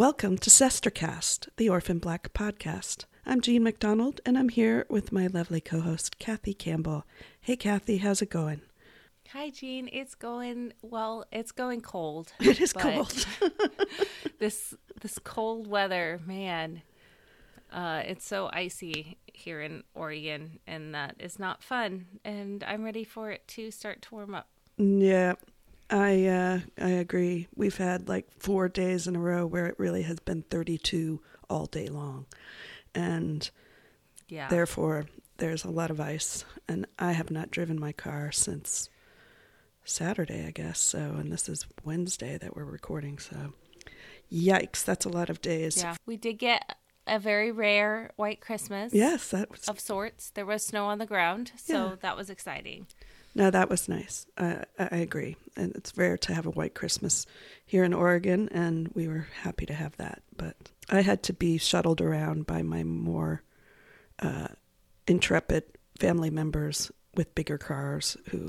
Welcome to Sestercast, the Orphan Black podcast. I'm Jean McDonald, and I'm here with my lovely co-host, Kathy Campbell. Hey, Kathy, how's it going? Hi, Jean. It's going cold. It is cold. this cold weather, man, it's so icy here in Oregon, and that is not fun. And I'm ready for it to start to warm up. Yeah, I agree. We've had like 4 days in a row where it really has been 32 all day long. And therefore, there's a lot of ice. And I have not driven my car since Saturday, I guess. So, and this is Wednesday that we're recording. So, yikes, that's a lot of days. Yeah, we did get a very rare white Christmas. Yes, that was of sorts. There was snow on the ground, so that was exciting. No, that was nice. I agree. And it's rare to have a white Christmas here in Oregon, and we were happy to have that. But I had to be shuttled around by my more intrepid family members with bigger cars who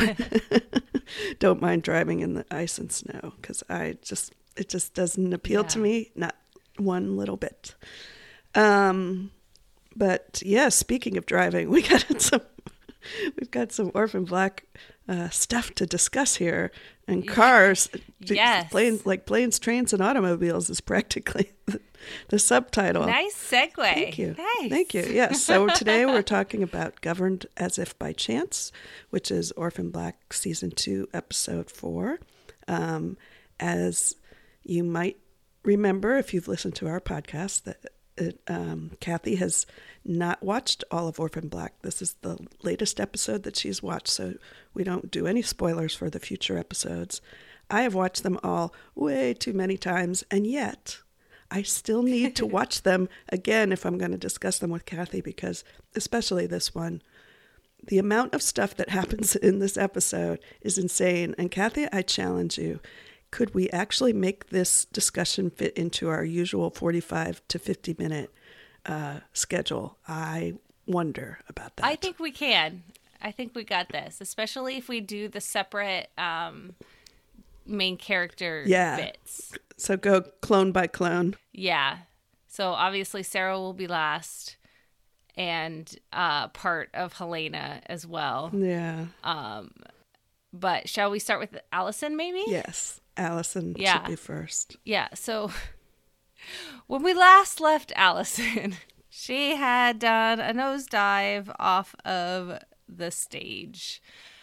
don't mind driving in the ice and snow, because it just doesn't appeal to me, not one little bit. But yeah, speaking of driving, we've got some Orphan Black stuff to discuss here, and cars. Yes, planes, trains, and automobiles is practically the subtitle. Nice segue. Thank you. Nice. Thank you. Yes. So today we're talking about Governed as If by Chance, which is Orphan Black Season 2, Episode 4. As you might remember, if you've listened to our podcast, that Kathy has not watched all of Orphan Black. This is the latest episode that she's watched, so we don't do any spoilers for the future episodes. I have watched them all way too many times, and yet I still need to watch them again if I'm going to discuss them with Kathy, because especially this one, the amount of stuff that happens in this episode is insane. And Kathy, I challenge you. Could we actually make this discussion fit into our usual 45 to 50 minute schedule? I wonder about that. I think we can. I think we got this, especially if we do the separate main character bits. So go clone by clone. Yeah. So obviously Sarah will be last, and part of Helena as well. Yeah. But shall we start with Allison maybe? Yes. Allison should be first. Yeah, so when we last left Allison, she had done a nosedive off of the stage.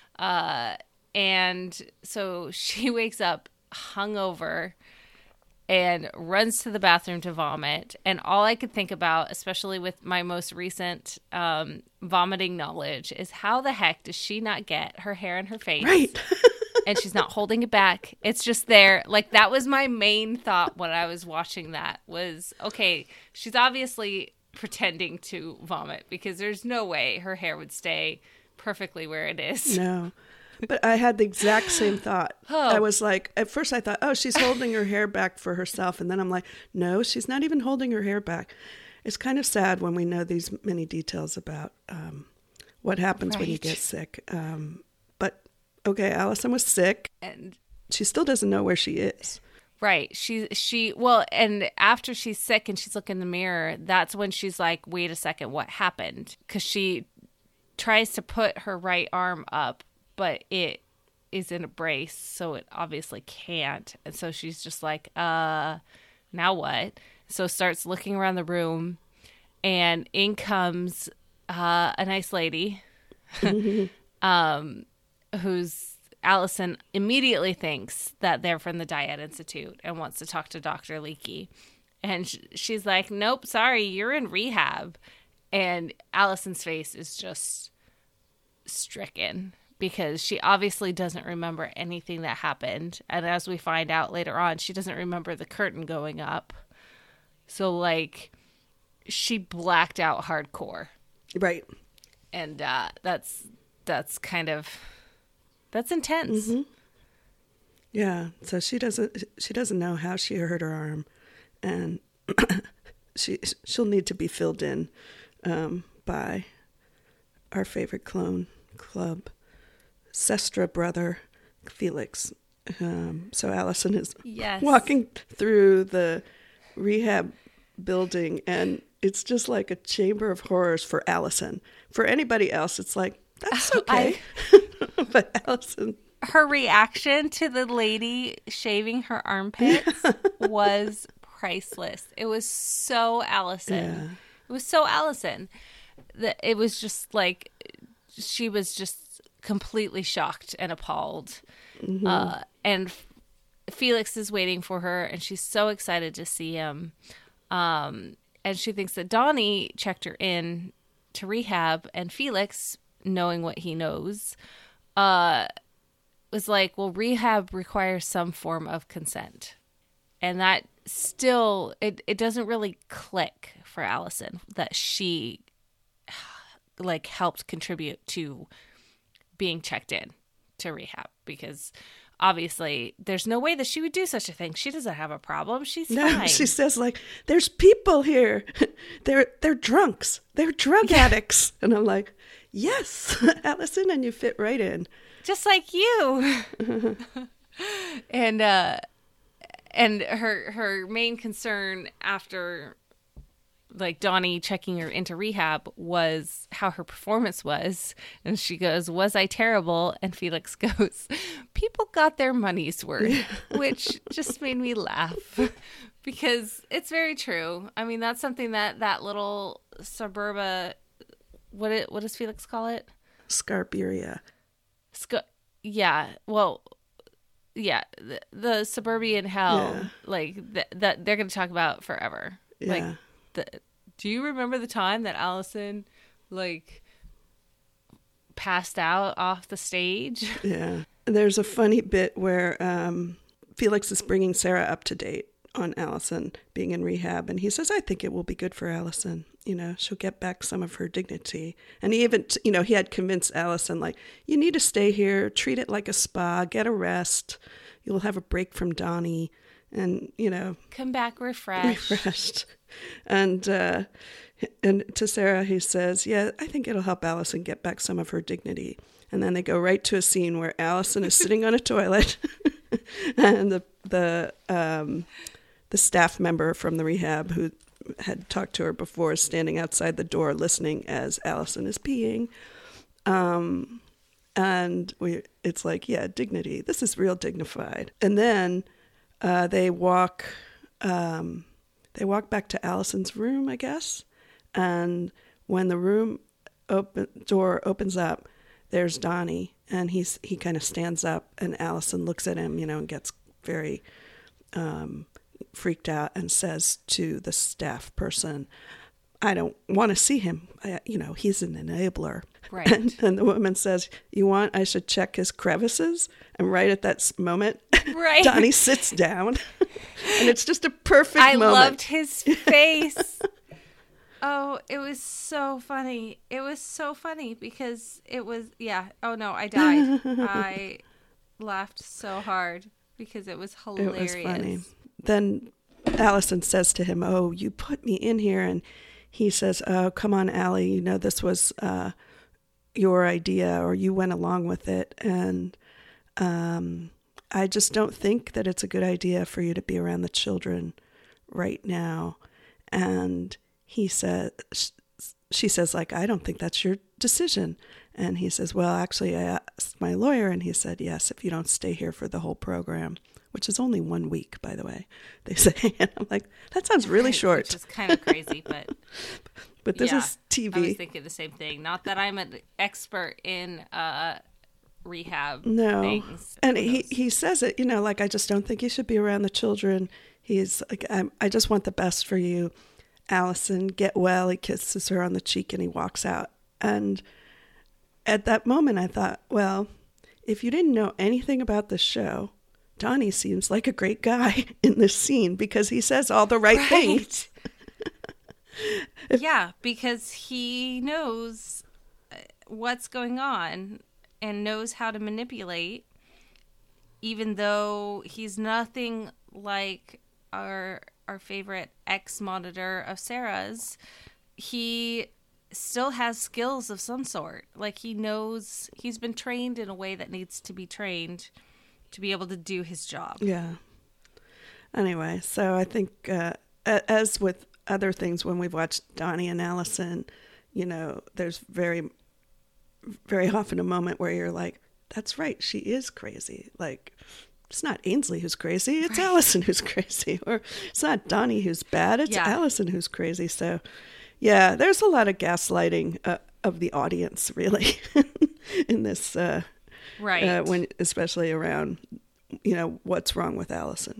And so she wakes up hungover and runs to the bathroom to vomit. And all I could think about, especially with my most recent vomiting knowledge, is how the heck does she not get her hair in her face? Right. And she's not holding it back. It's just there. Like, that was my main thought when I was watching that was, okay, she's obviously pretending to vomit, because there's no way her hair would stay perfectly where it is. No. But I had the exact same thought. I was like, at first I thought, oh, she's holding her hair back for herself. And then I'm like, no, she's not even holding her hair back. It's kind of sad when we know these many details about what happens when you get sick. But okay, Allison was sick, and she still doesn't know where she is. Right. Well, and after she's sick and she's looking in the mirror, that's when she's like, wait a second, what happened? Because she tries to put her right arm up, but it is in a brace, so it obviously can't. And so she's just like, now what? So starts looking around the room, and in comes a nice lady who's Allison immediately thinks that they're from the Diet Institute and wants to talk to Dr. Leakey. And she's like, nope, sorry, you're in rehab. And Allison's face is just stricken, because she obviously doesn't remember anything that happened. And as we find out later on, she doesn't remember the curtain going up. So, like, she blacked out hardcore. Right. And that's intense. Mm-hmm. Yeah. So she doesn't know how she hurt her arm, and she'll need to be filled in by our favorite clone club, Sestra brother Felix. So Allison is walking through the rehab building, and it's just like a chamber of horrors for Allison. For anybody else, it's like, that's okay. But Allison... Her reaction to the lady shaving her armpits was priceless. It was so Allison. Yeah. It was so Allison. It was just like, she was just completely shocked and appalled. Mm-hmm. And Felix is waiting for her, and she's so excited to see him. And she thinks that Donnie checked her in to rehab, and Felix, knowing what he knows, was like, well, rehab requires some form of consent. And that still, it doesn't really click for Allison that she like helped contribute to being checked in to rehab, because obviously there's no way that she would do such a thing. She doesn't have a problem. She's fine. She says, like, there's people here. They're drunks. They're drug addicts. And I'm like, yes, Allison, and you fit right in. Just like you. And her main concern after, like, Donnie checking her into rehab was how her performance was. And she goes, was I terrible? And Felix goes, people got their money's worth, which just made me laugh, because it's very true. I mean, that's something that little suburba, what does Felix call it? Scarberia. Yeah, well, yeah, the suburban hell, like that they're going to talk about forever. Yeah. Like, do you remember the time that Allison, like, passed out off the stage? Yeah. There's a funny bit where Felix is bringing Sarah up to date on Allison being in rehab, and he says, I think it will be good for Allison. You know, she'll get back some of her dignity. And he even, he had convinced Allison, like, you need to stay here, treat it like a spa, get a rest. You'll have a break from Donnie, and, come back refreshed. And to Sarah, he says, yeah, I think it'll help Allison get back some of her dignity. And then they go right to a scene where Allison is sitting on a toilet, and the staff member from the rehab who had talked to her before is standing outside the door listening as Allison is peeing. And it's like, yeah, dignity. This is real dignified. And then they walk back to Allison's room, I guess. And when the room door opens up, there's Donnie, and he kind of stands up, and Allison looks at him, and gets very freaked out and says to the staff person, I don't want to see him. He's an enabler. Right. And the woman says, you want I should check his crevices? And right at that moment, right, Donnie sits down. And it's just a perfect moment. I loved his face. Oh, it was so funny. It was so funny because it was, yeah. Oh, no, I died. I laughed so hard because it was hilarious. It was funny. Then Allison says to him, oh, you put me in here. And he says, oh, come on, Allie. This was your idea, or you went along with it. And I just don't think that it's a good idea for you to be around the children right now. And she says, like, I don't think that's your decision. And he says, well, actually, I asked my lawyer, and he said, yes, if you don't stay here for the whole program, which is only 1 week, by the way, they say. And I'm like, that sounds really short. Which is kind of crazy, but... But this is TV. I was thinking the same thing. Not that I'm an expert in rehab things. And he says it, like, I just don't think you should be around the children. He's like, I just want the best for you. Allison, get well. He kisses her on the cheek and he walks out. And at that moment, I thought, well, if you didn't know anything about the show, Donnie seems like a great guy in this scene because he says all the right things. Yeah, because he knows what's going on and knows how to manipulate, even though he's nothing like our favorite ex-monitor of Sarah's. He still has skills of some sort. Like, he knows, he's been trained in a way that needs to be trained to be able to do his job. Yeah. Anyway, so I think as with other things, when we've watched Donnie and Allison, there's very, very often a moment where you're like, that's right, she is crazy. Like, it's not Ainsley who's crazy, it's Allison who's crazy. Or it's not Donnie who's bad, it's Allison who's crazy. So, yeah, there's a lot of gaslighting of the audience, really, in this, when especially around, what's wrong with Allison.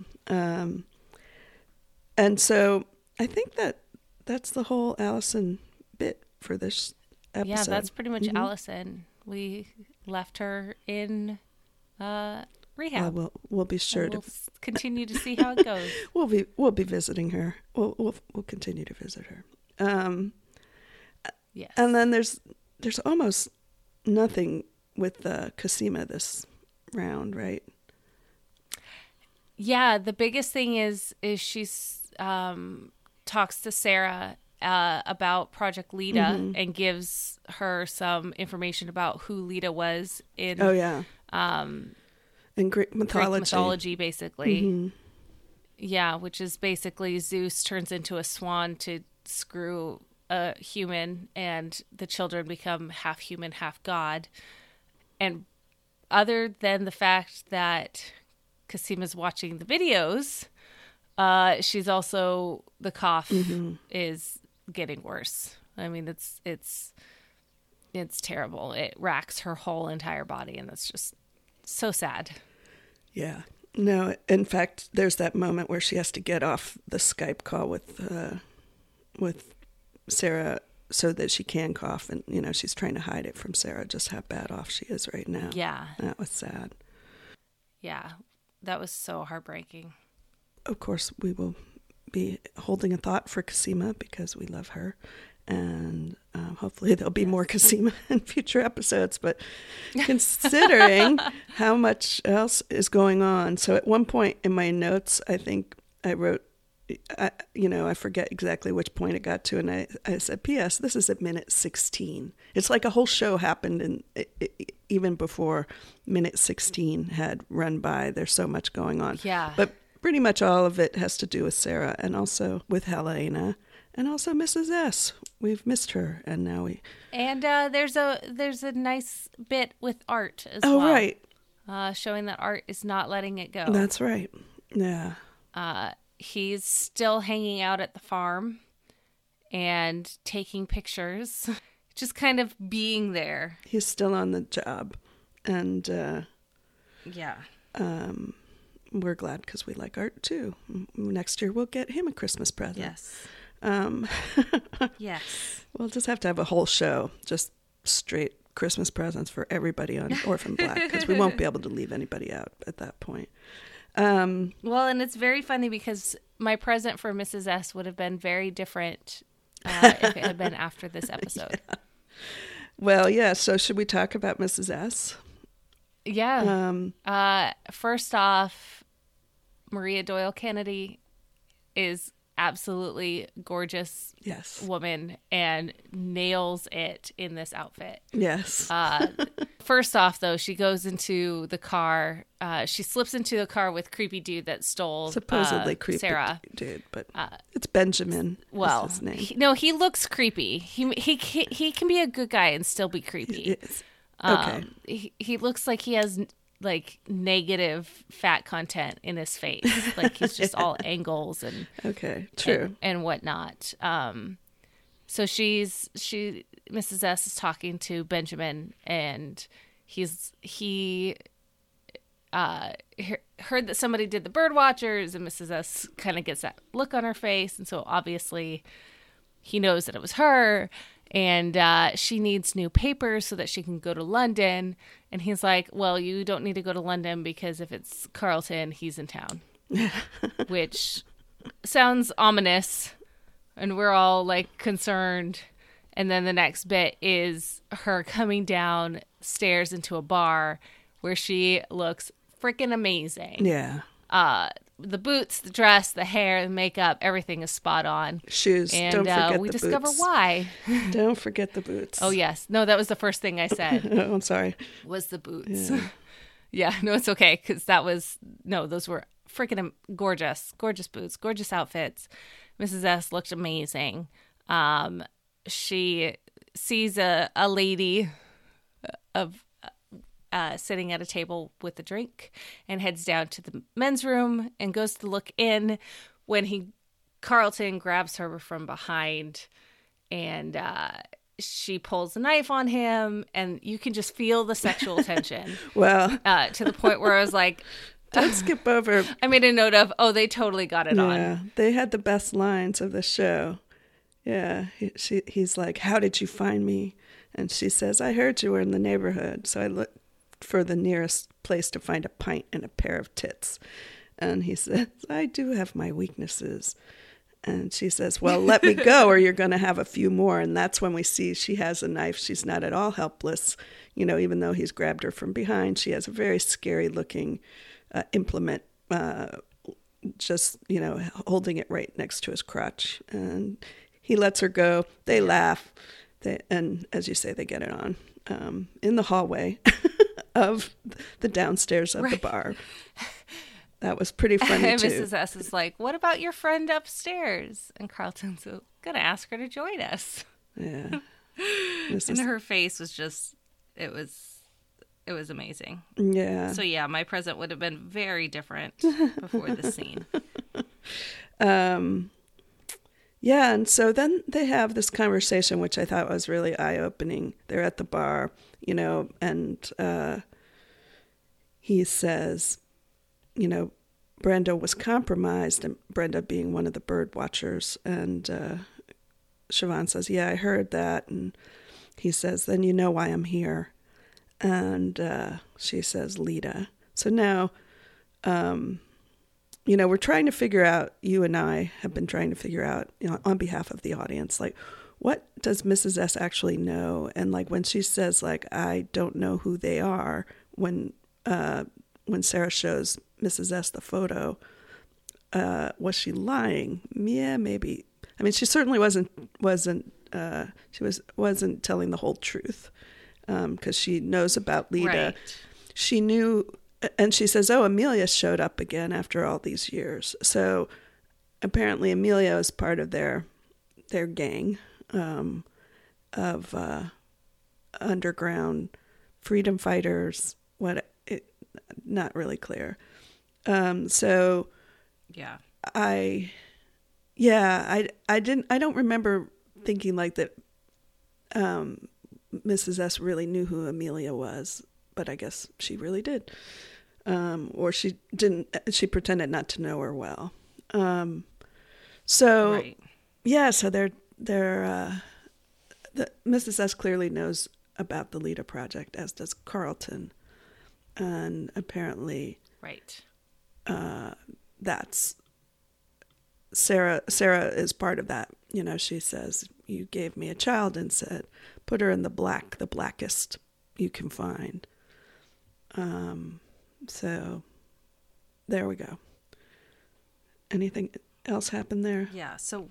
And so I think that's the whole Allison bit for this episode. Yeah, that's pretty much Allison. We left her in rehab. We'll be sure we'll continue to see how it goes. We'll be visiting her. We'll continue to visit her. Yes. And then there's almost nothing with Cosima this round, right? Yeah, the biggest thing is she's talks to Sarah about Project Lita and gives her some information about who Lita was in in Greek mythology, basically. Yeah, which is basically Zeus turns into a swan to screw a human, and the children become half human, half god. And other than the fact that Cosima's watching the videos, she's also, the cough is getting worse. I mean, it's terrible. It racks her whole entire body, and that's just so sad. Yeah. No, in fact, there's that moment where she has to get off the Skype call with Sarah so that she can cough, and she's trying to hide it from Sarah, just how bad off she is right now. Yeah. That was sad. Yeah. That was so heartbreaking. Of course, we will be holding a thought for Cosima because we love her. And hopefully there'll be more Cosima in future episodes. But considering how much else is going on. So at one point in my notes, I think I wrote, I forget exactly which point it got to. And I said, P.S., this is at minute 16. It's like a whole show happened even before minute 16 had run by. There's so much going on. Yeah. But pretty much all of it has to do with Sarah and also with Helena and also Mrs. S. We've missed her, and now we... And there's a nice bit with Art as well. Oh, right. Showing that Art is not letting it go. That's right. Yeah. He's still hanging out at the farm and taking pictures, just kind of being there. He's still on the job, and we're glad because we like Art too. Next year we'll get him a Christmas present. Yes. Yes. We'll just have to have a whole show, just straight Christmas presents for everybody on Orphan Black, because we won't be able to leave anybody out at that point. Well, and it's very funny because my present for Mrs. S would have been very different if it had been after this episode. Yeah. Well, yeah. So should we talk about Mrs. S? Yeah. First off, Maria Doyle Kennedy is absolutely gorgeous woman and nails it in this outfit. Yes. First off, though, she goes into the car. She slips into the car with creepy dude that stole supposedly creepy Sarah. Dude, but it's Benjamin. Well, is his name. He looks creepy. He can be a good guy and still be creepy. Okay. He looks like he has like negative fat content in his face, like he's just all angles and true and whatnot. So Mrs. S is talking to Benjamin, and he heard that somebody did the bird watchers, and Mrs. S kind of gets that look on her face, and so obviously he knows that it was her. And she needs new papers so that she can go to London. And he's like, well, you don't need to go to London because if it's Carlton, he's in town. Which sounds ominous. And we're all like concerned. And then the next bit is her coming down stairs into a bar where she looks freaking amazing. Yeah. The boots, the dress, the hair, the makeup, everything is spot on. Shoes. And don't forget we the discover boots. why. Don't forget the boots. Oh, yes. No, that was the first thing I said. Oh, I'm sorry. Was the boots. Yeah, no, it's okay. Because those were freaking gorgeous boots, gorgeous outfits. Mrs. S looked amazing. She sees a lady of sitting at a table with a drink and heads down to the men's room and goes to look in when Carlton grabs her from behind and she pulls a knife on him, and you can just feel the sexual tension. Well, to the point where I was like, don't skip over. I made a note of, they totally got it on. Yeah, they had the best lines of the show. Yeah, he's like, how did you find me? And she says, I heard you were in the neighborhood, so I looked for the nearest place to find a pint and a pair of tits. And he says, I do have my weaknesses. And she says, well, let me go or you're going to have a few more. And that's when we see she has a knife. She's not at all helpless. Even though he's grabbed her from behind, she has a very scary looking implement, just, holding it right next to his crotch. And he lets her go. They laugh. And as you say, they get it on in the hallway of the downstairs of the bar. That was pretty funny, and too. Mrs. S is like, what about your friend upstairs? And Carlton's going to ask her to join us. Yeah. And her face was just, it was amazing. Yeah. So, yeah, my present would have been very different before this scene. Yeah, and so then they have this conversation, which I thought was really eye-opening. They're at the bar, and he says, Brenda was compromised, and Brenda being one of the bird watchers. And Siobhan says, yeah, I heard that. And he says, then you know why I'm here. And she says, Lita. So now, we're trying to figure out, you and I have been trying to figure out, on behalf of the audience, like, what does Mrs. S actually know? And like when she says, like, I don't know who they are, when Sarah shows Mrs. S the photo, was she lying? Yeah, maybe. I mean, she certainly wasn't telling the whole truth, because she knows about Lita. Right. She knew, and she says, oh, Amelia showed up again after all these years. So apparently Amelia is part of their gang of underground freedom fighters. Not really clear. So yeah, I don't remember thinking like that. Mrs. S really knew who Amelia was, but I guess she really did. Or she didn't. She pretended not to know her well. So right. Yeah, so Mrs. S clearly knows about the Lita Project, as does Carlton. And apparently, right. That's Sarah is part of that. She says, you gave me a child and said, put her in the blackest you can find. So there we go. Anything else happen there? Yeah. So,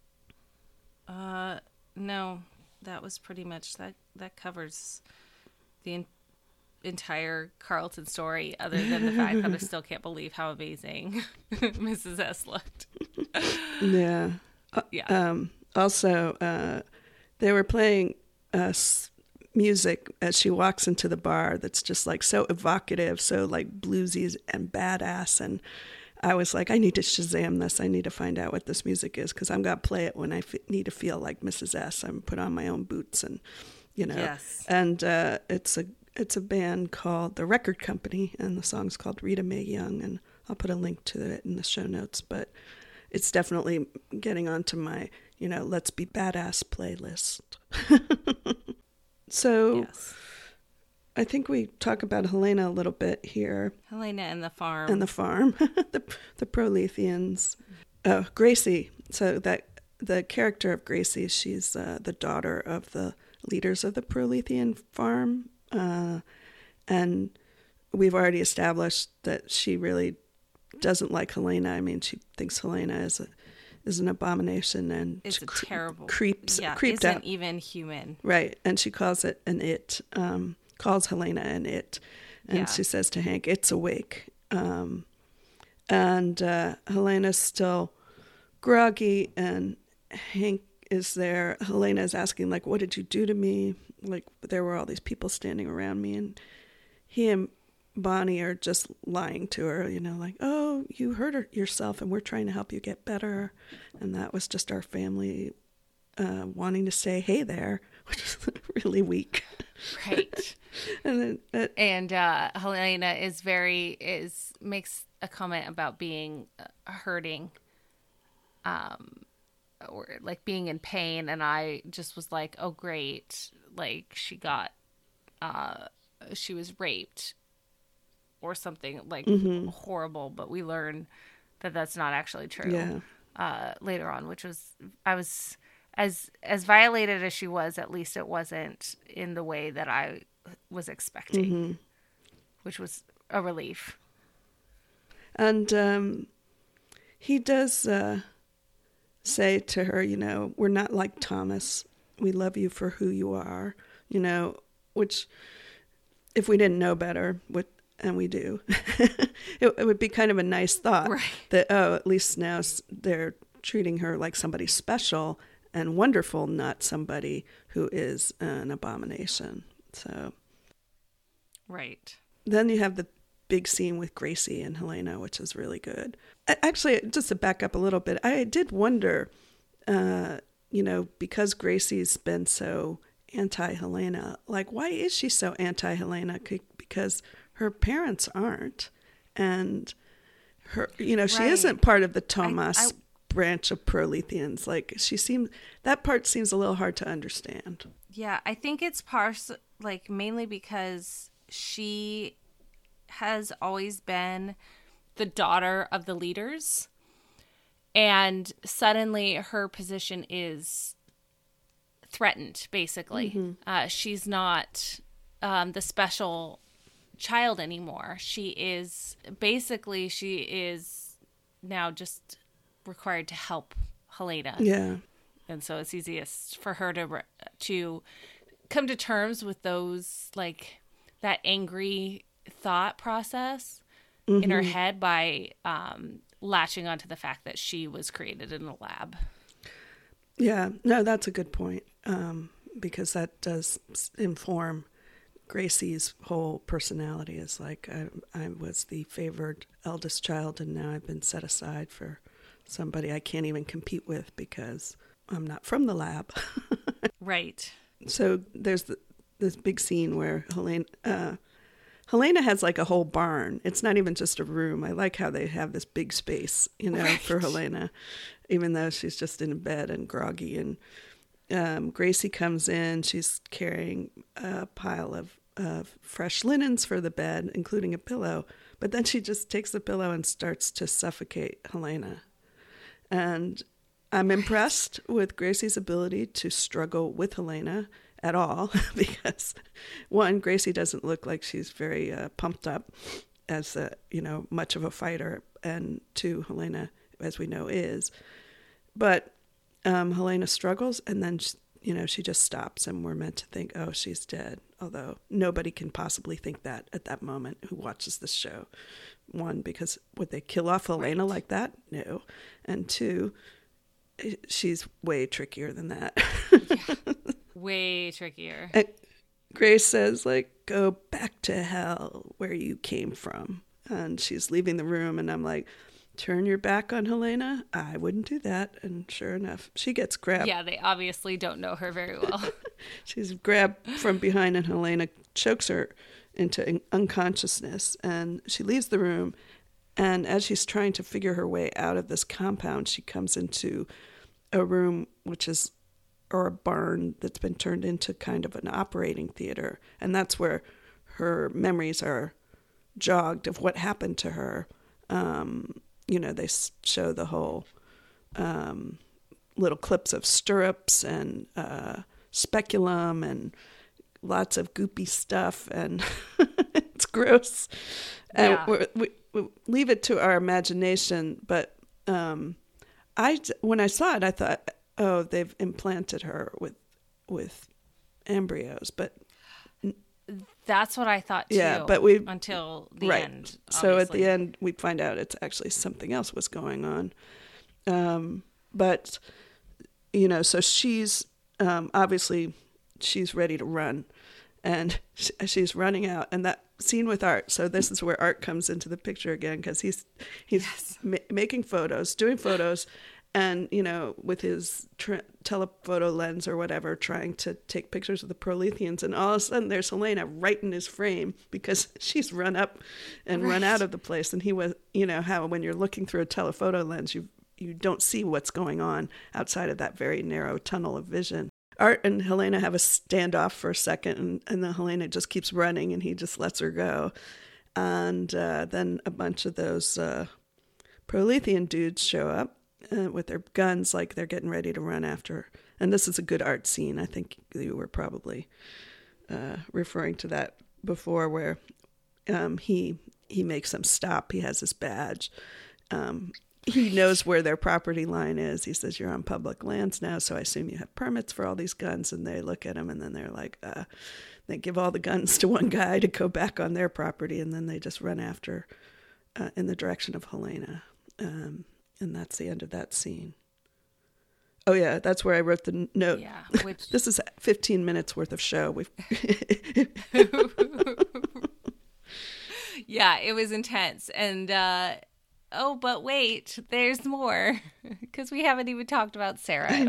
no, that was pretty much that covers the entire Carlton story, other than the fact that I still can't believe how amazing Mrs. S looked. Yeah. Yeah. Also, they were playing music as she walks into the bar that's just like so evocative, so like bluesy and badass. And I was like, I need to Shazam this. I need to find out what this music is, because I'm going to play it when I need to feel like Mrs. S. I'm put on my own boots and, Yes. And it's a band called The Record Company, and the song's called Rita Mae Young, and I'll put a link to it in the show notes. But it's definitely getting onto my, Let's Be Badass playlist. So Yes. I think we talk about Helena a little bit here. Helena and the farm. And the farm, the Proletheans. Gracie. So that the character of Gracie, she's the daughter of the leaders of the Prolethean farm. And we've already established that she really doesn't like Helena. I mean, she thinks Helena is an abomination, and it's a terrible creeped isn't out. Even human. Right, and she calls it an it. Calls Helena an it, and she says to Hank, "It's awake." And Helena's still groggy, and Hank is there. Helena is asking, like, what did you do to me? Like, there were all these people standing around me, and he and Bonnie are just lying to her, like, oh, you hurt yourself and we're trying to help you get better. And that was just our family wanting to say, hey there, which is really weak. Right. And then, Helena makes a comment about being hurting, or like being in pain. And I just was like, oh, great. Like she was raped or something like horrible, but we learn that that's not actually true later on, which was, I was as violated as she was, at least it wasn't in the way that I was expecting, which was a relief. And he does say to her, we're not like Thomas. We love you for who you are, which if we didn't know better, and we do, it would be kind of a nice thought, right, that, oh, at least now they're treating her like somebody special and wonderful, not somebody who is an abomination. So, right. Then you have the big scene with Gracie and Helena, which is really good. Actually, just to back up a little bit, I did wonder, because Gracie's been so anti-Helena, like, why is she so anti-Helena? Because her parents aren't. And her, she isn't part of the Tomas branch of Proletheans. Like, that part seems a little hard to understand. Yeah, I think it's mainly because she has always been the daughter of the leaders, and suddenly her position is threatened, basically. She's not the special child anymore. She is now just required to help Helena. Yeah. And so it's easiest for her to come to terms with those, like, that angry thought process in her head by latching onto the fact that she was created in a lab. Yeah, no, that's a good point, because that does inform Gracie's whole personality. Is like, I was the favored eldest child, and now I've been set aside for somebody I can't even compete with because I'm not from the lab. Right. So there's this big scene where Helena has like a whole barn. It's not even just a room. I like how they have this big space, right, for Helena, even though she's just in bed and groggy. And Gracie comes in. She's carrying a pile of fresh linens for the bed, including a pillow. But then she just takes the pillow and starts to suffocate Helena. And I'm impressed with Gracie's ability to struggle with Helena at all, because one, Gracie doesn't look like she's very pumped up as much of a fighter, and two, Helena, as we know, is. But Helena struggles, and then she just stops, and we're meant to think, oh, she's dead. Although nobody can possibly think that at that moment who watches this show. One, because would they kill off Helena like that? No. And two, she's way trickier than that. Yeah. Way trickier. And Grace says, like, go back to hell where you came from. And she's leaving the room, and I'm like, turn your back on Helena? I wouldn't do that. And sure enough, she gets grabbed. Yeah, they obviously don't know her very well. She's grabbed from behind, and Helena chokes her into unconsciousness. And she leaves the room. And as she's trying to figure her way out of this compound, she comes into a room or a barn that's been turned into kind of an operating theater. And that's where her memories are jogged of what happened to her. They show the whole little clips of stirrups and speculum and lots of goopy stuff, and it's gross. And we leave it to our imagination. But when I saw it, I thought, oh, they've implanted her with embryos. But That's what I thought too. Yeah, but until the right. end. So at obviously. the end, we find out it's actually something else was going on. But so she's obviously she's ready to run, and she's running out. And that scene with Art. So this is where Art comes into the picture again, because he's Yes. making photos, doing photos. And, with his telephoto lens or whatever, trying to take pictures of the Proletheans. And all of a sudden, there's Helena right in his frame because she's run up and run out of the place. And he was, how when you're looking through a telephoto lens, you don't see what's going on outside of that very narrow tunnel of vision. Art and Helena have a standoff for a second, and then Helena just keeps running, and he just lets her go. And then a bunch of those Prolethean dudes show up. With their guns, like they're getting ready to run after. And this is a good art scene. I think you were probably referring to that before, where he makes them stop. He has his badge. He knows where their property line is. He says, "You're on public lands now, so I assume you have permits for all these guns." And they look at him, and then they're like, they give all the guns to one guy to go back on their property, and then they just run after in the direction of Helena. And that's the end of that scene. Oh, yeah, that's where I wrote the note. Yeah, which... This is 15 minutes worth of show. Yeah, it was intense. And, but wait, there's more. Because we haven't even talked about Sarah at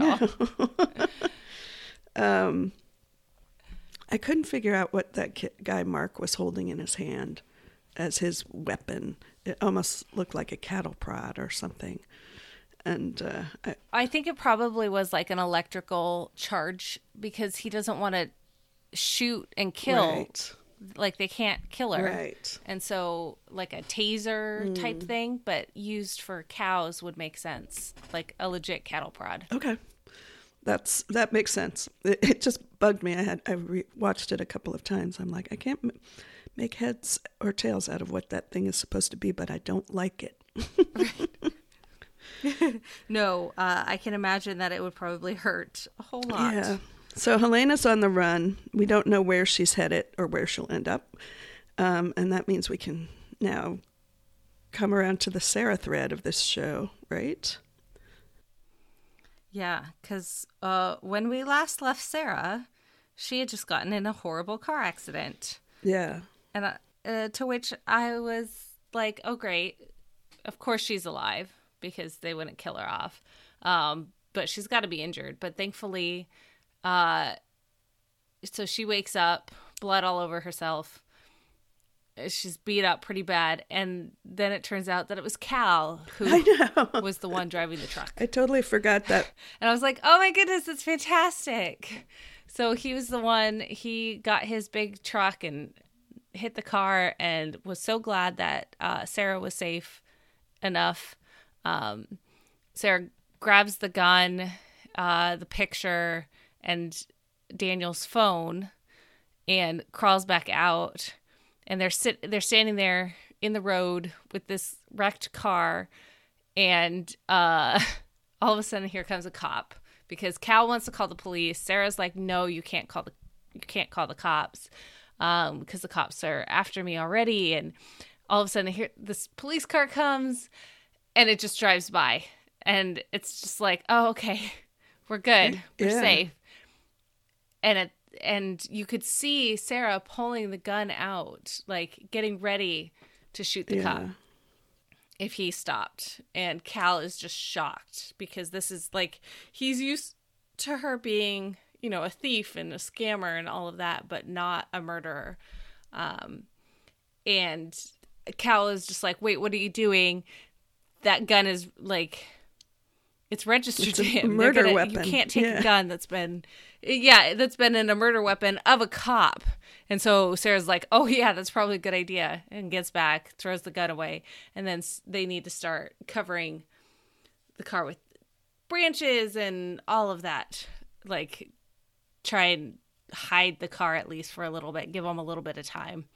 all. I couldn't figure out what that guy Mark was holding in his hand as his weapon. It almost looked like a cattle prod or something. And I think it probably was like an electrical charge, because he doesn't want to shoot and kill. Right. Like, they can't kill her. Right. And so like a taser type thing, but used for cows would make sense. Like a legit cattle prod. Okay. That makes sense. It just bugged me. I watched it a couple of times. I'm like, I can't make heads or tails out of what that thing is supposed to be, but I don't like it. No, I can imagine that it would probably hurt a whole lot. Yeah. So Helena's on the run. We don't know where she's headed or where she'll end up. And that means we can now come around to the Sarah thread of this show, right? Yeah, because when we last left Sarah, she had just gotten in a horrible car accident. Yeah. And to which I was like, oh, great. Of course she's alive, because they wouldn't kill her off. But she's got to be injured. But thankfully, so she wakes up, blood all over herself. She's beat up pretty bad. And then it turns out that it was Cal who was the one driving the truck. I totally forgot that. And I was like, oh my goodness, that's fantastic. So he was the one, he got his big truck and hit the car, and was so glad that Sarah was safe enough. Sarah grabs the gun, the picture, and Daniel's phone, and crawls back out. And they're standing there in the road with this wrecked car, and all of a sudden here comes a cop, because Cal wants to call the police. Sarah's like, no, you can't call the cops, because the cops are after me already. And all of a sudden here this police car comes, and it just drives by, and it's just like, oh, okay, we're good, we're safe. And you could see Sarah pulling the gun out, like getting ready to shoot the cop if he stopped. And Cal is just shocked, because this is like, he's used to her being, a thief and a scammer and all of that, but not a murderer. And Cal is just like, wait, what are you doing? That gun is like, it's registered to him. Murder weapon. You can't take a gun that's been in a murder weapon of a cop. And so Sarah's like, oh yeah, that's probably a good idea, and gets back, throws the gun away. And then they need to start covering the car with branches and all of that. Like, try and hide the car at least for a little bit, give them a little bit of time.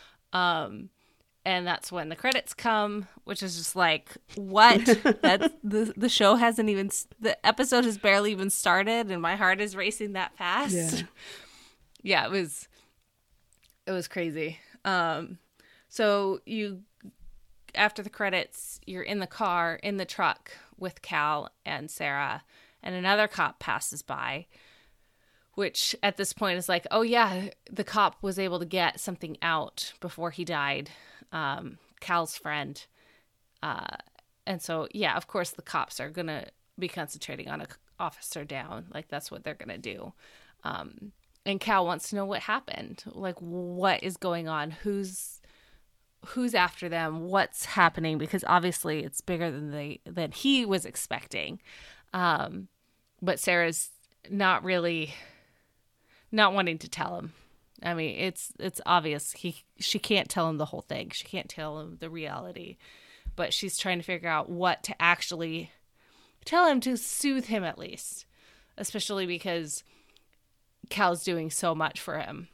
And that's when the credits come, which is just like, what? That's the show hasn't even, the episode has barely even started, and my heart is racing that fast. Yeah. Yeah, it was It was crazy. So after the credits, you're in the car, in the truck with Cal and Sarah, and another cop passes by, which at this point is like, oh yeah, the cop was able to get something out before he died, Cal's friend. And so, yeah, of course the cops are going to be concentrating on an officer down. Like, that's what they're going to do. And Cal wants to know what happened. Like, what is going on? Who's after them? What's happening? Because obviously it's bigger than he was expecting. But Sarah's not wanting to tell him. I mean, it's obvious. She can't tell him the whole thing. She can't tell him the reality. But she's trying to figure out what to actually tell him to soothe him at least. Especially because Cal's doing so much for him.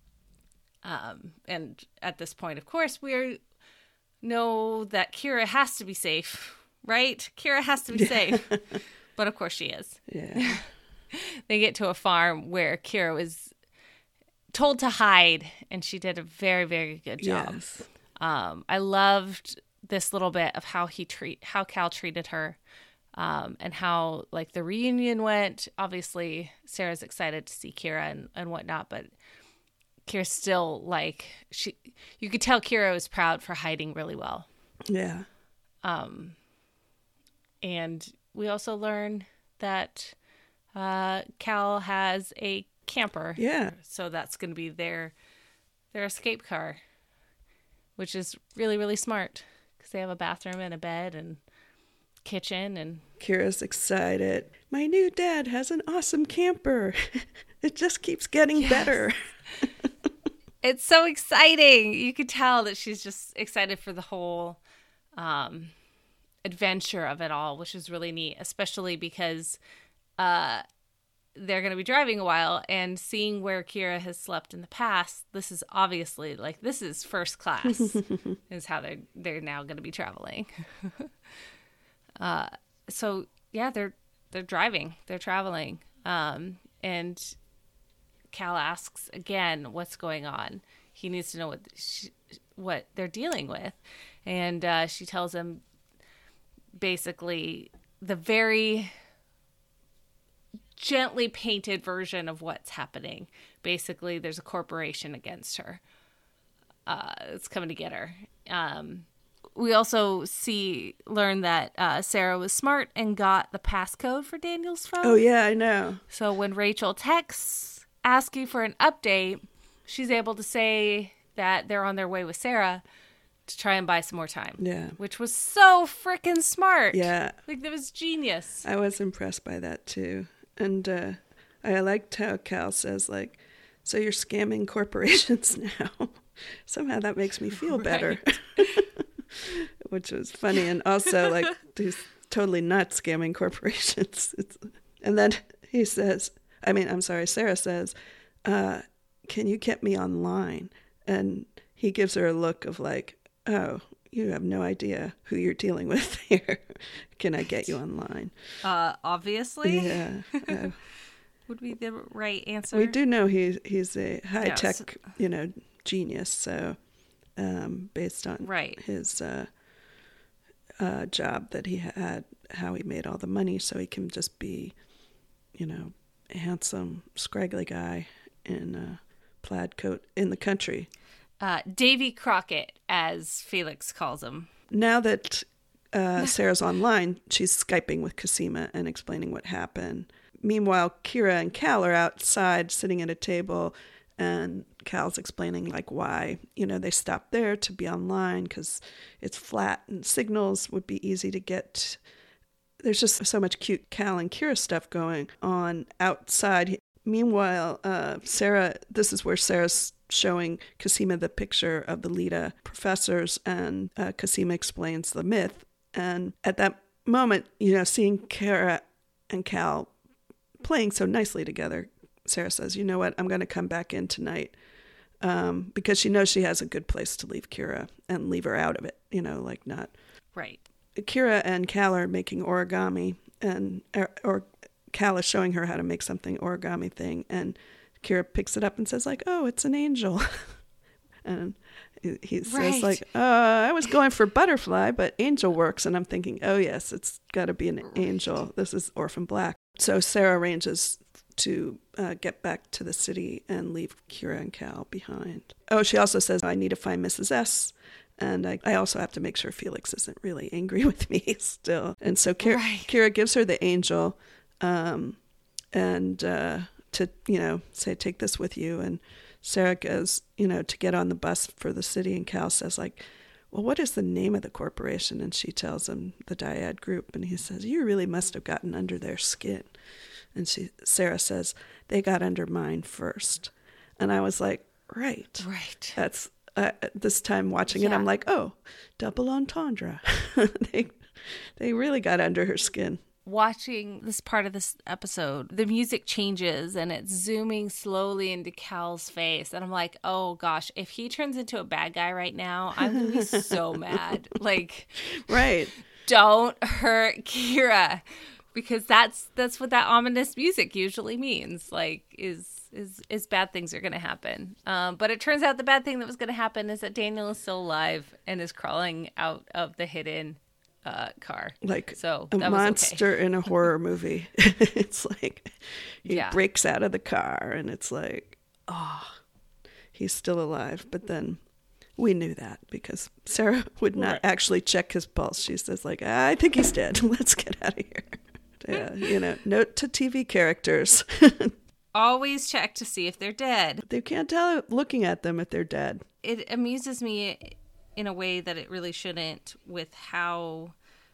And at this point, of course, we know that Kira has to be safe, right? Kira has to be safe. But of course she is. Yeah. They get to a farm where Kira was told to hide, and she did a very, very good job. Yes. I loved this little bit of how Cal treated her, and how like the reunion went. Obviously, Sarah's excited to see Kira and whatnot, but Kira's still like you could tell Kira was proud for hiding really well. Yeah. And we also learn that Cal has a camper. Yeah. So that's going to be their escape car, which is really, really smart because they have a bathroom and a bed and kitchen. And Kira's excited. My new dad has an awesome camper. It just keeps getting better. It's so exciting. You could tell that she's just excited for the whole adventure of it all, which is really neat, especially because they're going to be driving a while and seeing where Kira has slept in the past. This is obviously like, this is first class is how they're now going to be traveling. So yeah, they're driving, they're traveling. And Cal asks again, what's going on? He needs to know what they're dealing with. And she tells him basically the very gently painted version of what's happening. Basically, there's a corporation against her. It's coming to get her. We also learn that Sarah was smart and got the passcode for Daniel's phone. Oh, yeah, I know. So when Rachel texts asking for an update, she's able to say that they're on their way with Sarah to try and buy some more time. Yeah. Which was so freaking smart. Yeah. Like, that was genius. I was impressed by that, too. And I liked how Cal says, like, so you're scamming corporations now. Somehow that makes me feel better. Which was funny. And also, like, he's totally not scamming corporations. And then he says, Sarah says, can you get me online? And he gives her a look of like, oh, you have no idea who you're dealing with here. Can I get you online? Obviously. Yeah. Would be the right answer. We do know he's a high-tech, genius. So based on his job that he had, how he made all the money so he can just be, a handsome, scraggly guy in a plaid coat in the country. Davy Crockett, as Felix calls him. Now that Sarah's online, she's Skyping with Cosima and explaining what happened. Meanwhile, Kira and Cal are outside sitting at a table, and Cal's explaining like why, they stopped there to be online because it's flat and signals would be easy to get. There's just so much cute Cal and Kira stuff going on outside. Meanwhile, this is where Sarah's showing Cosima the picture of the Leda professors, and Cosima explains the myth. And at that moment, seeing Kira and Cal playing so nicely together, Sarah says, you know what, I'm going to come back in tonight, because she knows she has a good place to leave Kira and leave her out of it, not. Right. Kira and Cal are making origami, and or Cal is showing her how to make something origami thing, and Kira picks it up and says like, oh, it's an angel. And he says Right. like, I was going for butterfly, but angel works. And I'm thinking, oh yes, it's got to be an angel. This is Orphan Black. So Sarah arranges to get back to the city and leave Kira and Cal behind. Oh, she also says, I need to find Mrs. S. And I also have to make sure Felix isn't really angry with me still. And so Kira gives her the angel and to, say, take this with you. And Sarah goes, to get on the bus for the city. And Cal says, like, well, what is the name of the corporation? And she tells him the Dyad Group. And he says, you really must have gotten under their skin. And Sarah says, they got under mine first. And I was like, right. That's this time watching it, I'm like, oh, double entendre. They really got under her skin. Watching this part of this episode, the music changes and it's zooming slowly into Cal's face. And I'm like, oh gosh, if he turns into a bad guy right now, I'm going to be so mad. Like, right. Don't hurt Kira. Because that's what that ominous music usually means. Like, is bad things are going to happen. But it turns out the bad thing that was going to happen is that Daniel is still alive and is crawling out of the hidden car. Like so a monster in a horror movie. It's like he breaks out of the car and it's like, oh, he's still alive. But then we knew that because Sarah would not actually check his pulse. She says like, I think he's dead. Let's get out of here. Note to TV characters. Always check to see if they're dead. They can't tell looking at them if they're dead. It amuses me in a way that it really shouldn't with how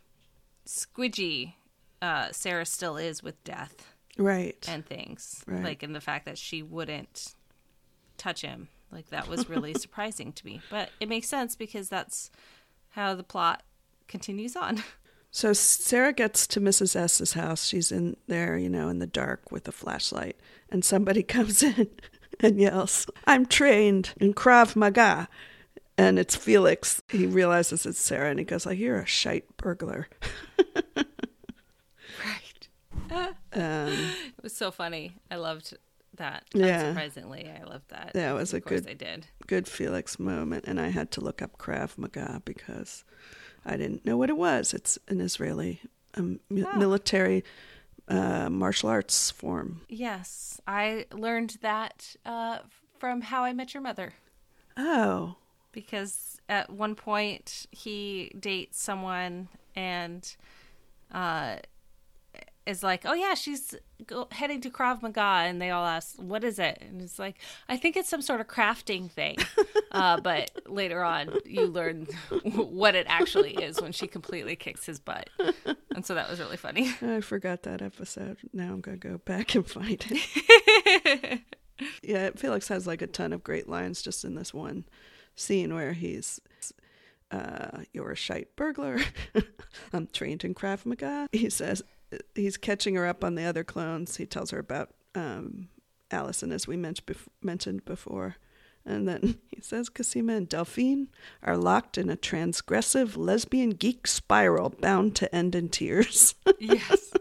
squidgy Sarah still is with death. Right. And things. Right. Like in the fact that she wouldn't touch him. Like that was really surprising to me. But it makes sense because that's how the plot continues on. So Sarah gets to Mrs. S's house. She's in there, in the dark with a flashlight. And somebody comes in and yells, I'm trained in Krav Maga. And it's Felix. He realizes it's Sarah and he goes like, you're a shite burglar. Right. It was so funny. I loved that. Yeah. Unsurprisingly, I loved that. Yeah, it was of course I did. Good Felix moment. And I had to look up Krav Maga because I didn't know what it was. It's an Israeli military martial arts form. Yes, I learned that from How I Met Your Mother. Oh. Because at one point he dates someone and is like, oh yeah, she's heading to Krav Maga. And they all ask, what is it? And it's like, I think it's some sort of crafting thing. But later on, you learn what it actually is when she completely kicks his butt. And so that was really funny. I forgot that episode. Now I'm going to go back and find it. Yeah, Felix has like a ton of great lines just in this one scene where he's, you're a shite burglar. I'm trained in Krav Maga. He says he's catching her up on the other clones. He tells her about Allison, as we mentioned before. And then he says Cosima and Delphine are locked in a transgressive lesbian geek spiral bound to end in tears. Yes.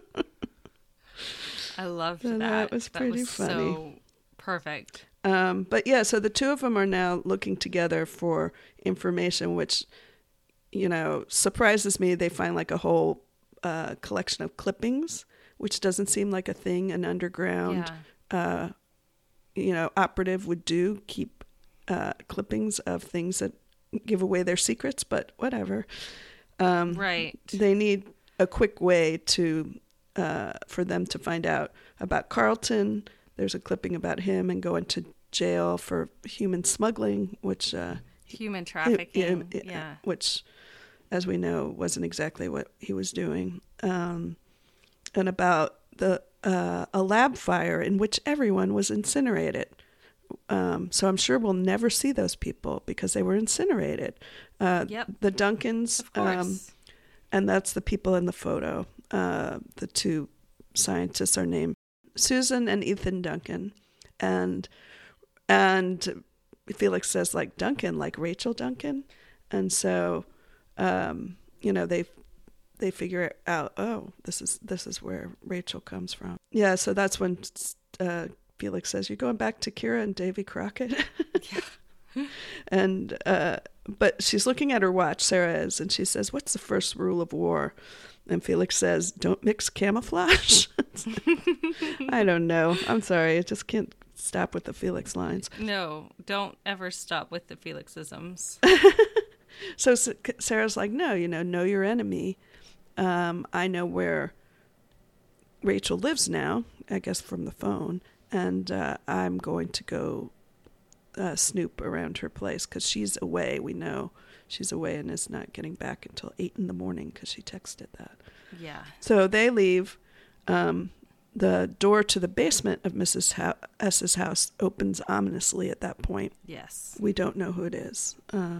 I loved that. That was pretty funny. So perfect. But yeah, so the two of them are now looking together for information, which, surprises me. They find like a whole collection of clippings, which doesn't seem like a thing an underground, operative would do. Keep clippings of things that give away their secrets, but whatever. Right. They need a quick way to for them to find out about Carlton. There's a clipping about him and going to jail for human smuggling, which human trafficking, which, as we know, wasn't exactly what he was doing. And about a lab fire in which everyone was incinerated. So I'm sure we'll never see those people because they were incinerated. The Duncans, of course. And that's the people in the photo. The two scientists are named Susan and Ethan Duncan, and Felix says like Duncan, like Rachel Duncan, and so they figure out, oh, this is where Rachel comes from. Yeah, so that's when Felix says, you're going back to Kira and Davy Crockett. Yeah. And but she's looking at her watch, Sarah is, and she says, "What's the first rule of war?" And Felix says, "Don't mix camouflage." I don't know. I'm sorry. I just can't stop with the Felix lines. No, don't ever stop with the Felixisms. So Sarah's like, "No, know your enemy. I know where Rachel lives now, I guess from the phone, and I'm going to go snoop around her place because she's away. We know she's away and is not getting back until 8 a.m. because she texted that." Yeah. So they leave. The door to the basement of Mrs. S's house opens ominously at that point. Yes. We don't know who it is.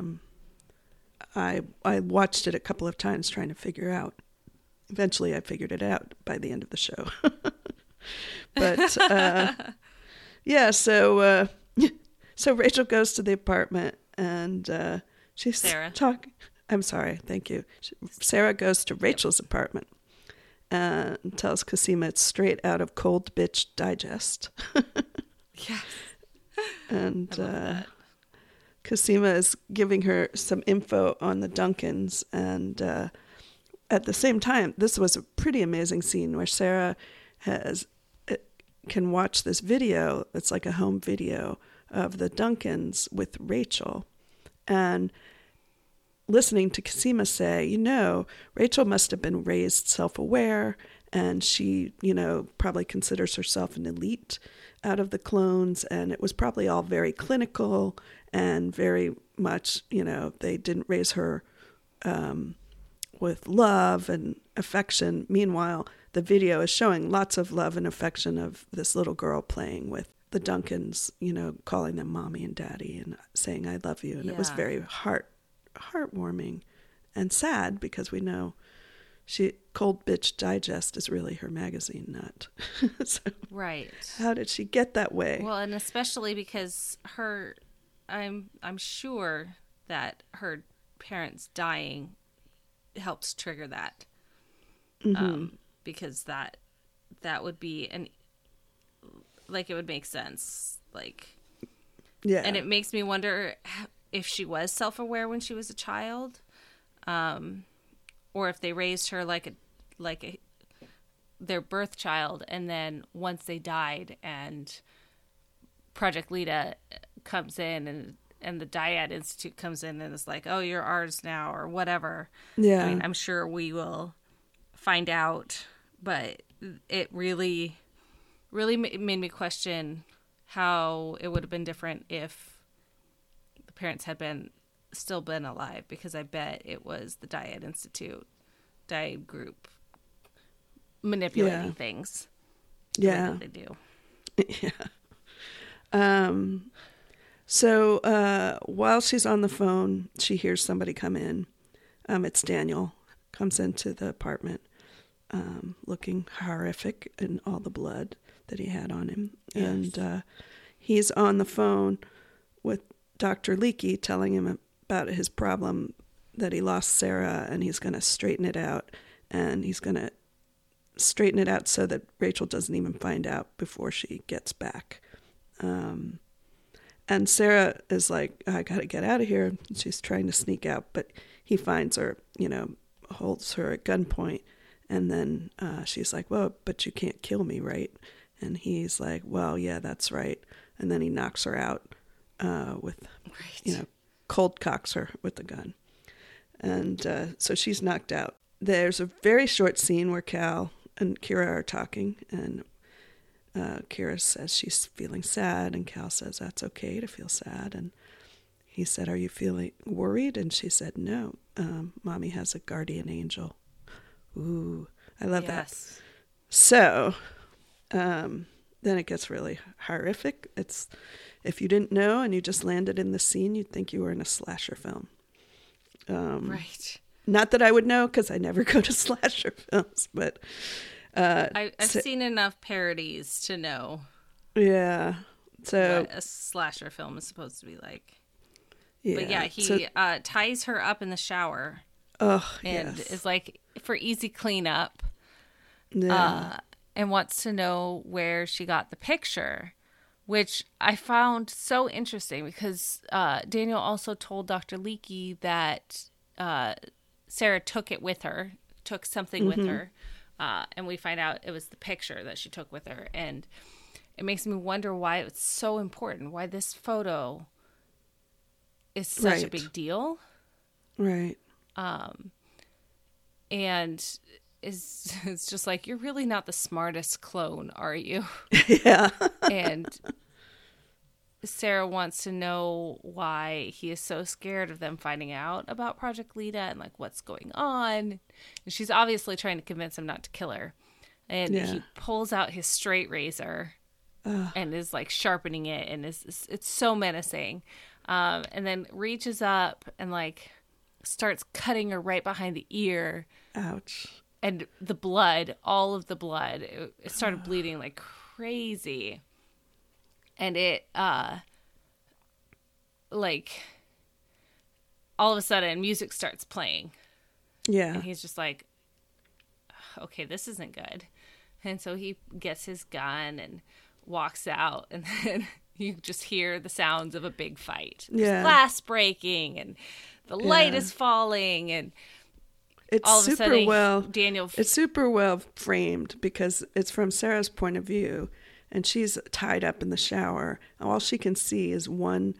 I watched it a couple of times trying to figure out. Eventually, I figured it out by the end of the show. But yeah, so Rachel goes to the apartment and she's Sarah. talking. I'm sorry, thank you. Sarah goes to Rachel's apartment and tells Cosima it's straight out of Cold Bitch Digest. Yes. And I love that. Cosima is giving her some info on the Duncans, and at the same time, this was a pretty amazing scene where Sarah can watch this video. It's like a home video of the Duncans with Rachel, and listening to Cosima say, Rachel must have been raised self-aware, and she, probably considers herself an elite out of the clones, and it was probably all very clinical and very much, they didn't raise her with love and affection. Meanwhile, the video is showing lots of love and affection of this little girl playing with the Duncans, calling them mommy and daddy and saying, "I love you." And it was very heartwarming and sad because we know Cold Bitch Digest is really her magazine nut. So right. How did she get that way? Well, and especially because I'm sure that her parents dying helps trigger that. Mm-hmm. Because that would be it would make sense. Yeah. And it makes me wonder if she was self-aware when she was a child, or if they raised her like their birth child, and then once they died and Project Leda comes in and the Dyad Institute comes in and is like, "Oh, you're ours now," or whatever. Yeah. I mean, I'm sure we will find out, but it really made me question how it would have been different if the parents had still been alive, because I bet it was the Dyad Institute, Dyad group manipulating things. Yeah. They do. Yeah. So while she's on the phone, she hears somebody come in. It's Daniel. Comes into the apartment looking horrific in all the blood that he had on him. Yes. And he's on the phone with Dr. Leakey telling him about his problem, that he lost Sarah, and he's going to straighten it out. And he's going to straighten it out so that Rachel doesn't even find out before she gets back. And Sarah is like, "I got to get out of here." And she's trying to sneak out, but he finds her, holds her at gunpoint. And then she's like, "Well, but you can't kill me, right?" And he's like, "Well, yeah, that's right." And then he knocks her out with, cold cocks her with the gun. And so she's knocked out. There's a very short scene where Cal and Kira are talking, and Kira says she's feeling sad, and Cal says that's okay to feel sad. And he said, "Are you feeling worried?" And she said, "No, Mommy has a guardian angel." Ooh, I love that. So then it gets really horrific. It's, if you didn't know and you just landed in the scene, you'd think you were in a slasher film. Right. Not that I would know, because I never go to slasher films, but I've seen enough parodies to know. Yeah. So what a slasher film is supposed to be like. Yeah. But yeah, he ties her up in the shower. Oh, and yes. is like for easy cleanup. Yeah. And wants to know where she got the picture. which I found so interesting because Daniel also told Dr. Leakey that Sarah took it with her, took something with her, and we find out it was the picture that she took with her. And it makes me wonder why it's so important, why this photo is such a big deal. Right. And it's just like, you're really not the smartest clone, are you? Yeah. And Sarah wants to know why he is so scared of them finding out about Project Leda and like what's going on. And she's obviously trying to convince him not to kill her. And he pulls out his straight razor and is like sharpening it, and it's so menacing. And then reaches up and like starts cutting her right behind the ear. Ouch. And the blood, all of the blood, it started bleeding like crazy. And it, like, all of a sudden, music starts playing. Yeah. And he's just like, okay, this isn't good. And so he gets his gun and walks out. And then you just hear the sounds of a big fight. There's glass breaking and the light is falling. And it's all of a sudden, it's super well framed because it's from Sarah's point of view. And she's tied up in the shower. All she can see is one,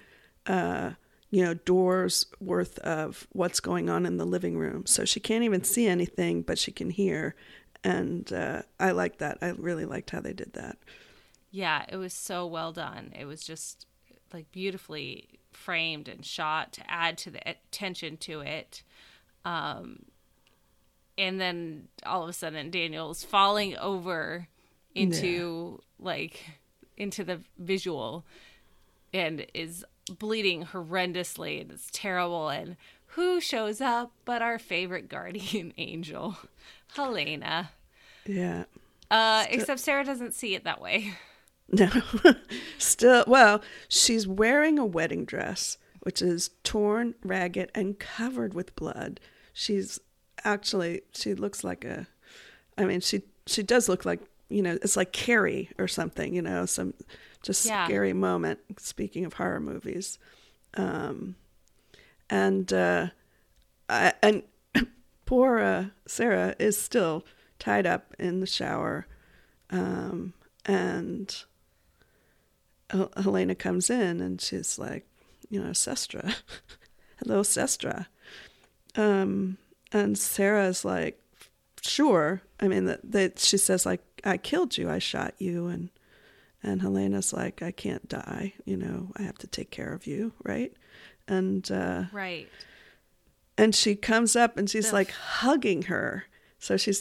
door's worth of what's going on in the living room. So she can't even see anything, but she can hear. And I like that. I really liked how they did that. Yeah, it was so well done. It was just like beautifully framed and shot to add to the tension to it. And then all of a sudden, Daniel's falling over into the visual and is bleeding horrendously, and it's terrible. And who shows up but our favorite guardian angel, Helena. Yeah. Except Sarah doesn't see it that way. No. Still, well, she's wearing a wedding dress, which is torn, ragged, and covered with blood. She looks like she does look like, it's like Carrie or something, some just scary moment, speaking of horror movies. And poor Sarah is still tied up in the shower. And Helena comes in and she's like, Sestra. Hello, Sestra. And Sarah's like, sure. I mean, she says, like, I killed you. I shot you. And Helena's like, I can't die. I have to take care of you. Right. And, right. And she comes up and she's like hugging her. So she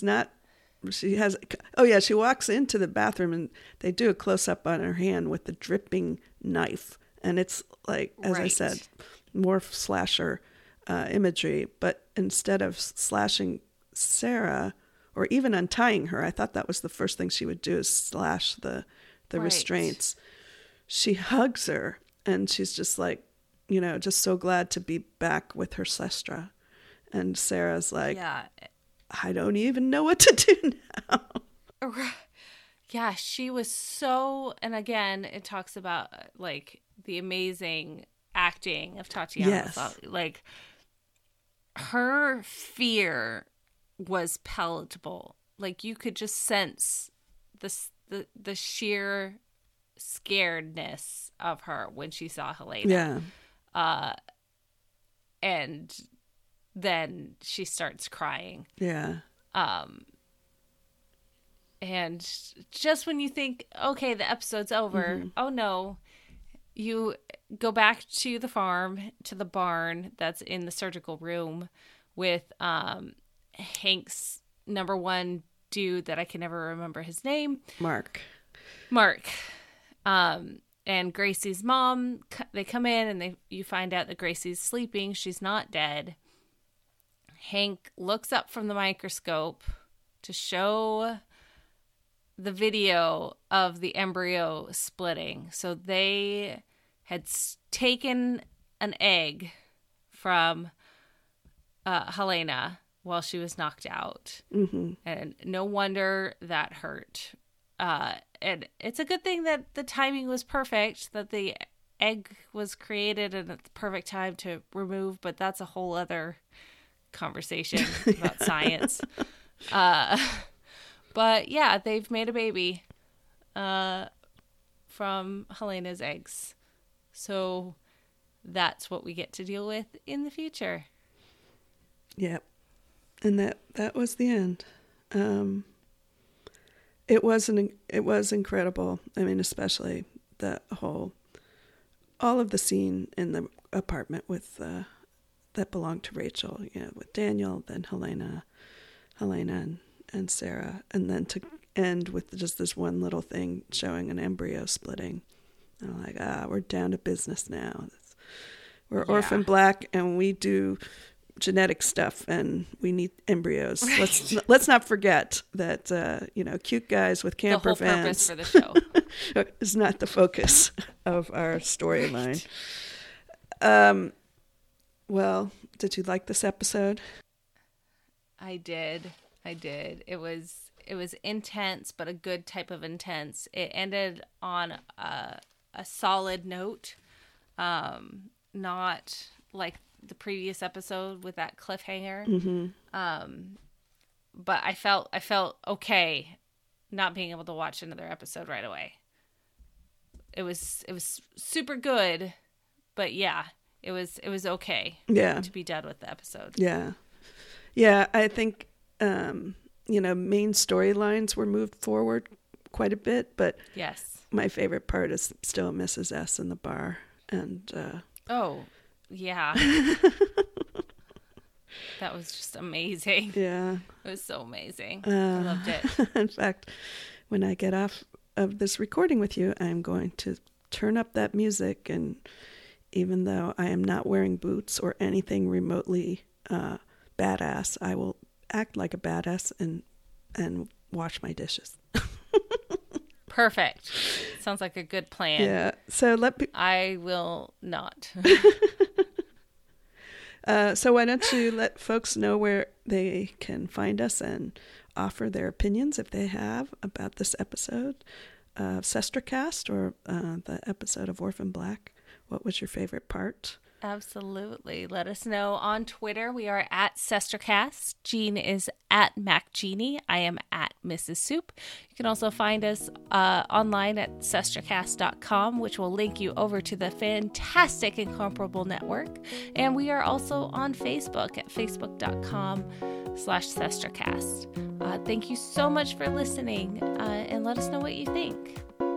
walks into the bathroom and they do a close up on her hand with the dripping knife. And it's like, as I said, more slasher imagery. But instead of slashing Sarah or even untying her, I thought that was the first thing she would do is slash the restraints. She hugs her and she's just like, just so glad to be back with her Sestra. And Sarah's like, I don't even know what to do now. Yeah, she was so, and again, it talks about like the amazing acting of Tatiana. Yes. Like her fear was palatable. Like you could just sense the sheer scaredness of her when she saw Helena. Yeah. And then she starts crying. Yeah. And just when you think, okay, the episode's over, oh no, you go back to the farm, to the barn that's in the surgical room with Hank's number one dude that I can never remember his name. Mark. And Gracie's mom, they come in and you find out that Gracie's sleeping. She's not dead. Hank looks up from the microscope to show the video of the embryo splitting. So they had taken an egg from Helena while she was knocked out. Mm-hmm. And no wonder that hurt. And it's a good thing that the timing was perfect, that the egg was created and at the perfect time to remove, but that's a whole other conversation about science. But yeah, they've made a baby from Helena's eggs. So that's what we get to deal with in the future. Yep. And that was the end. It was incredible. I mean, especially all of the scene in the apartment with that belonged to Rachel, with Daniel, then Helena and Sarah, and then to end with just this one little thing showing an embryo splitting. And I'm like, we're down to business now. We're Orphan Black, and we do genetic stuff, and we need embryos. Let's not forget that cute guys with camper vans. The whole purpose for the show is not the focus of our storyline. Well, did you like this episode? I did. It was intense, but a good type of intense. It ended on a solid note, not like the previous episode with that cliffhanger. Mm-hmm. But I felt okay not being able to watch another episode right away. It was super good, but yeah, it was okay. Yeah. To be done with the episode. Yeah. I think main storylines were moved forward quite a bit, but yes, my favorite part is still Mrs. S in the bar, and oh yeah. That was just amazing. Yeah. It was so amazing. I loved it. In fact, when I get off of this recording with you, I'm going to turn up that music, and even though I am not wearing boots or anything remotely badass, I will act like a badass and wash my dishes. Perfect. Sounds like a good plan. Yeah. So I will not. So why don't you let folks know where they can find us and offer their opinions, if they have, about this episode of Sestracast or the episode of Orphan Black. What was your favorite part? Absolutely. Let us know on Twitter. We are at Sestracast. Jean is at MacGenie. I am at Mrs. Soup. You can also find us online at sestracast.com, which will link you over to the fantastic Incomparable Network. And we are also on Facebook at facebook.com/Sestracast. Thank you so much for listening, and let us know what you think.